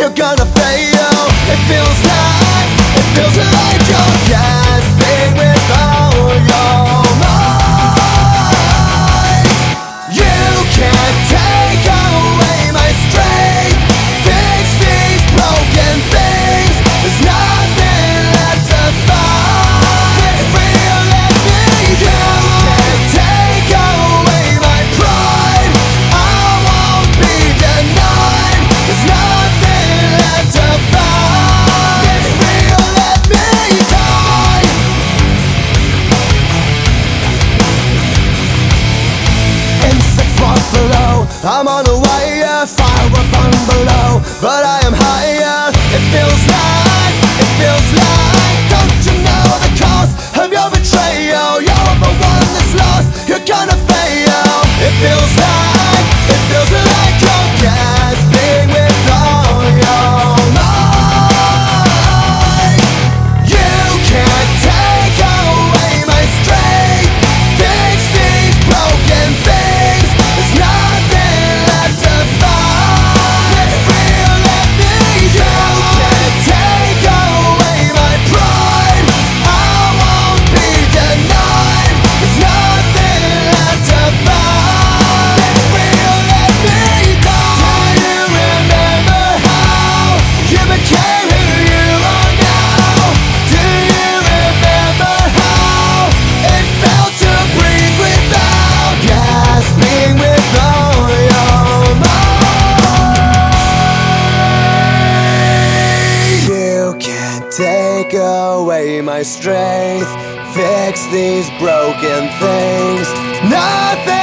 you're gonna fail. It feels like you're gasping with all your might. You can't take away my strength. Fix these broken things. There's nothing left to fight. Get free or let me go. You can't take away my pride. I won't be denied. There's nothing left to fight. Get free or let me die. Insects walk below. I'm on a wire, fire up on below, but I am higher. It feels like, don't you know the cost of your betrayal? You're the one that's lost, you're gonna fail. It feels like you're gasping with all your might. You can't take away my strength. Fix these broken things. There's nothing left to fight. Get free or let me go. You can't take away my pride. I won't be denied. There's nothing left to fight. Get free or let me die. Do you remember how you became who you are now? Do you remember how it felt to breathe without gasping with all your might? You can't take away my strength. Fix these broken things. Nothing